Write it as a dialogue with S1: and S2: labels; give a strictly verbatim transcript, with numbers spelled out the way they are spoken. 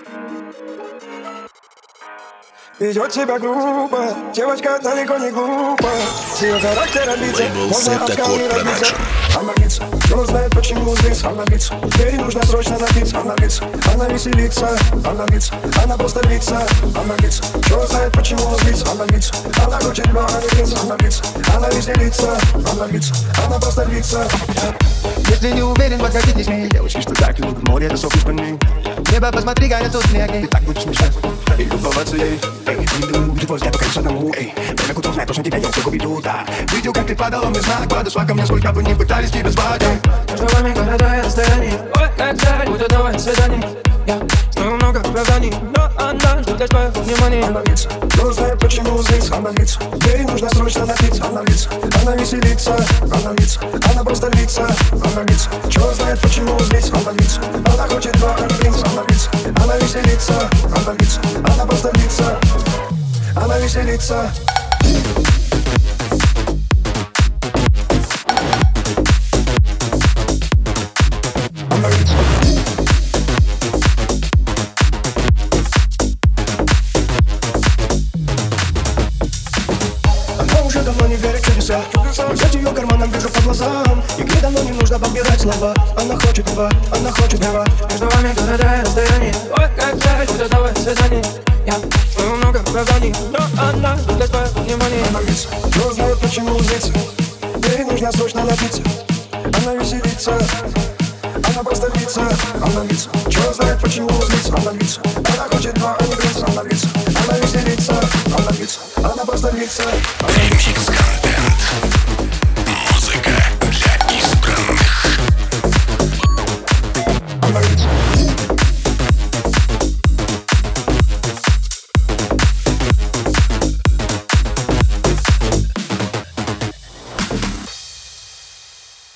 S1: Ведет себя грубо, девочка далеко не глупа. С ее характером биться, можно об камни разбиться. Она бьется, кто знает почему здесь. Она бьется, ей нужно срочно напиться. Она бьется, она веселится. Она бьется, она просто бьется. Она бьется, кто знает почему здесь. Она бьется, она хочет, но она не бьется. Она бьется, она веселится. Она бьется, она просто бьется.
S2: Если не уверен, подходить не смей. Я учи, что так любит море, это сопли по ней. Небо, посмотри, горят сотни огней. Ты так будешь мешать и любоваться ей. Эй, не думай, будет твой взгляд, пока лишь одному. Эй, время к утру знает, точно тебя я всех уведу, да. Видел, как ты падала, мне знак, подошла ко мне, сколько бы ни пытались тебя звать.
S3: Между вами города и расстояние. Ой, как жаль, будет новое свидание. Я знаю много оправданий, но она ждет лишь твоего внимания.
S1: Она бьется, кто знает почему здесь. Она бьется, ей нужно срочно напиться. Она бьется, она веселится. Она бьется, она просто бьется. Она бьется, кто знает почему здесь. Она бьется, она хочет, но она не бьется. Она бьется, она веселится. Она бьется, она просто бьется. Она веселится. Она бьется. Она уже давно не верит в чудеса. Взять ее карманом вижу по глазам. И ей давно не нужно подбирать слова. Она хочет его, она хочет его.
S3: Между вами города и расстояние. Ой, как жаль, будет новое свидание. Я знаю много оправданий, но она ждет лишь твоего внимания.
S1: Она бьется, кто знает почему здесь. Ей нужно срочно напиться. Она веселится. Она просто бьется. Она бьется, кто знает почему здесь. Она бьется, она хочет, но она не бьется. Она бьется, она веселится. Она бьется, она просто бьется.
S4: Дримчик Скорпион.